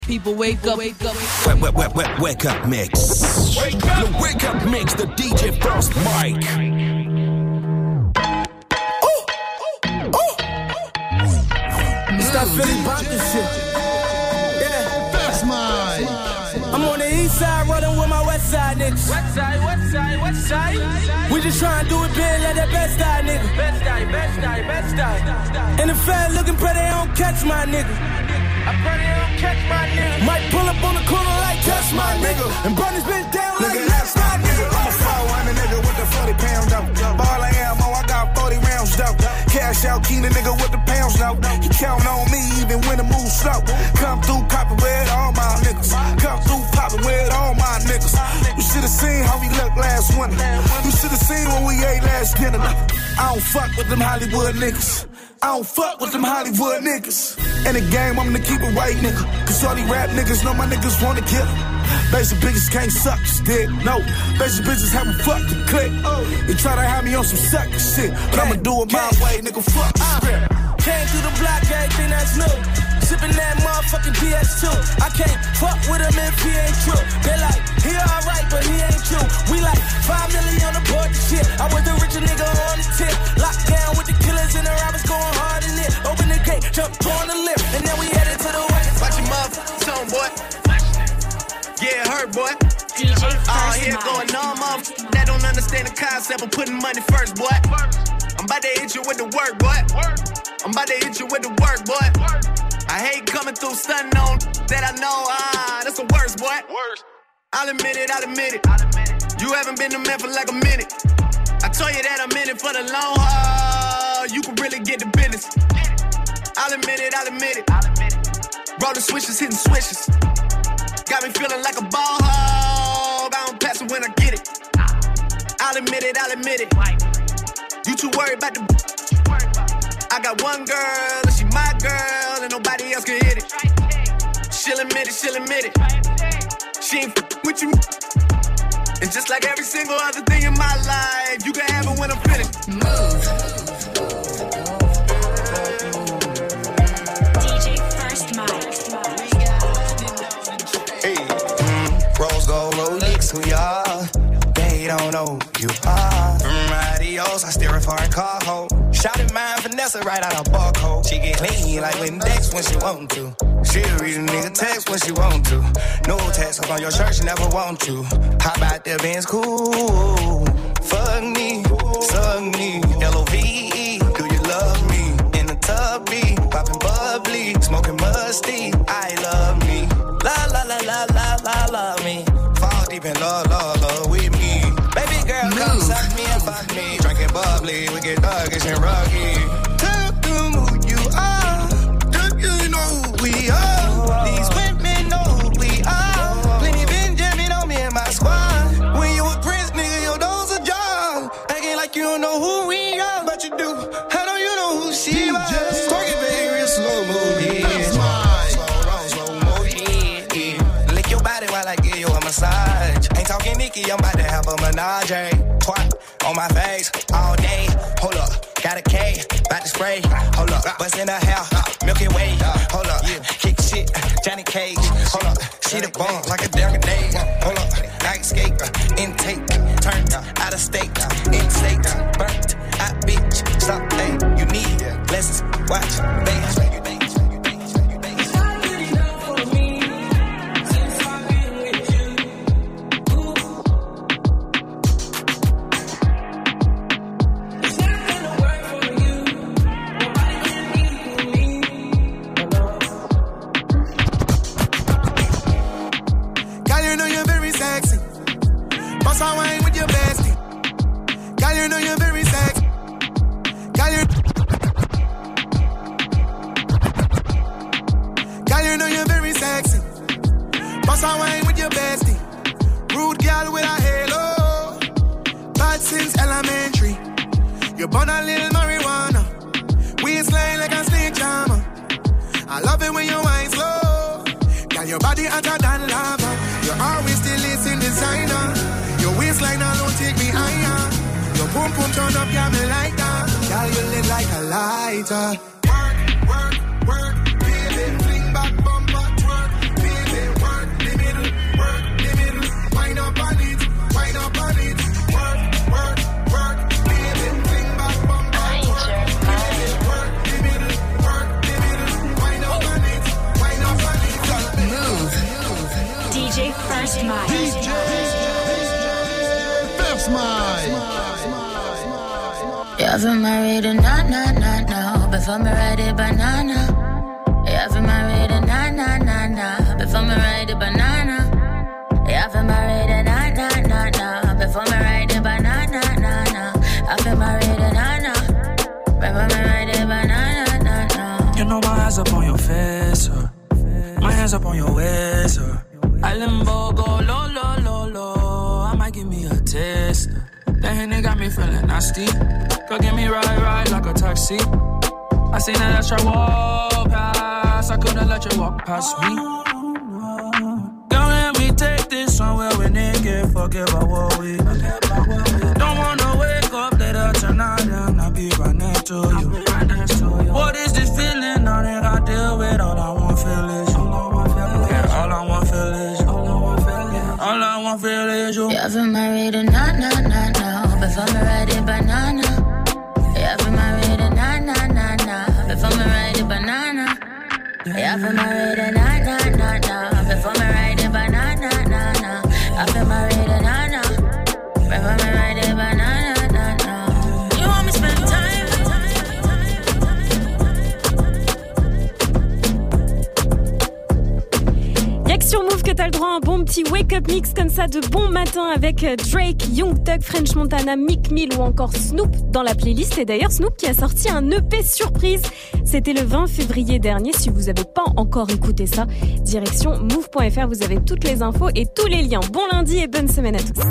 People wake up, wake up. Wake up mix. Wake up. The wake up mix, the DJ First Mike. It's that Philly Bunker shit. Yeah, that's mine. I'm on the east side running with my west side niggas. West side. We just trying to do it big like that best side nigga. Best side. And the fat looking pretty, they don't catch my nigga. I pray they don't catch my nigga. Might pull up on the corner like catch my nigga. And burn this bitch down like that's my nigga. I'm a 400 nigga with the 40 pounds though. Ball of ammo, I got 40 rounds though. Cash out, key the nigga with the pounds though. He count on me even when the move slow. Come through copping with all my niggas. Come through popping with all my niggas. You should've seen how we looked last winter. You should've seen when we ate last dinner. I don't fuck with them Hollywood niggas. I don't fuck with them Hollywood niggas. In the game, I'm gonna keep it white, nigga. Cause all these rap niggas know my niggas wanna kill. Basic bitches can't suck dick, no. Basic bitches haven't fucked the click. They try to have me on some sucker shit, but I'ma do it my way, nigga, fuck the script. Came through the block, everything that's new. Sippin' that motherfucking PS2. I can't fuck with him if he ain't true. They like, he alright, but he ain't true. We like 5 million on the board, shit. I was the richer nigga on the tip. Locked down with the killers and the robbers going hard in it. Open the gate, jump on the lift, and then we headed to the west. Watch your motherfucking tone, boy. Yeah, hurt, boy. DJ First here going on, motherfucker. That don't understand the concept of putting money first, boy. I'm about to hit you with the work, boy. I'm about to hit you with the work, boy. I hate coming through stunning on that I know, that's the worst, boy. I'll admit it. You haven't been a man for like a minute. I told you that I'm in it for the long haul. You can really get the business. I'll admit it. Roll the switches, hitting switches. Got me feeling like a ball hog. I don't pass it when I get it. I'll admit it. You too worried about the I got one girl, and she my girl, and nobody else can hit it. She'll admit it. She ain't with you. And just like every single other thing in my life, you can have it when I'm finished. DJ First Mike. Hey, rose gold Rolex, who y'all? They don't know you are. Adios, I steer a foreign car home. Shouted mine, Vanessa, right out of barcode. She get clean like Windex when she want to. She'll read a nigga text when she want to. No text up on your shirt, she never want to. How about the Benz cool? Fuck me, suck me, L-O-V-E. Do you love me? In the tub, be popping bubbly, smoking musty. I love me. La la la la la la love me. Fall deep in love with me. Baby girl, come suck me and fuck me. Drinking bubbly, we get thuggish and rugged. Tell them who you are. Do you know who we are? These women know who we are. Plenty been jamming on me and my squad. When you a prince, nigga, your doors are jar. Acting like you don't know who we are, but you do. How do you know who she was? Twerking, baby, real slow movie. Slow motion. Lick your body while I give you a massage. Ain't talking Nikki, I'm about to have a menage. Twat on my face all day. Hold up, got a K, about to spray. Hold up, bust in her hair, Milky Way. Hold up, kick shit, Johnny Cage. Hold up, she the bomb like a damn grenade. Hold up, night skate, intake, turned out of state, intake, burnt out bitch. Stop, hey, you need lessons, watch, babe. I wine with your bestie. Girl, you know you're very sexy. Girl, you know you're very sexy. Boss, I wine with your bestie. Rude girl with a halo. Bad since elementary. You burn a little marijuana. Waistline like a snake charmer. I love it when you wine slow. Girl, your body hotter than lava. You always still listen designer. Your waistline alone take me higher. Your boom boom turn up, yeah, me like that. Girl, you lit like a lighter. Work, baby, fling back bumper, twerk, baby. First Mic. DJ First Mic. You haven't married a na before me ride a banana. You haven't married a na before me ride a banana. You haven't married a na before me ride a banana. I've been married a na before me ride a banana. You know my hands up on your face, my hands up on your waist. I limbo go low, low, low, low. I might give me a taste. That Henny got me feeling nasty. Go get me ride like a taxi. I seen that extra walk past. I couldn't let you walk past me. Don't let me take this somewhere we nigga. Forget about what we. Don't wanna wake up later tonight and I'll be right next to you. What is this feeling? All that I deal with, all I want feel is you. Yeah, all I want feel is you. All I want feel is you. You haven't married a na before me ride a banana. You haven't married a na before me ride a banana. You haven't married a na before me ride a banana. I've been married a na before me ride a banana. You want me spend time? Y'a que sur Move que t'as le droit à un bon petit wake-up mix comme ça de bon matin avec Drake, Young Thug, French Montana, Meek Mill ou encore Snoop dans la playlist. Et d'ailleurs Snoop qui a sorti un EP surprise. C'était le 20 février dernier. Si vous avez pas encore écouté ça, direction move.fr, vous avez toutes les infos et tous les liens. Bon lundi et bonne semaine à tous.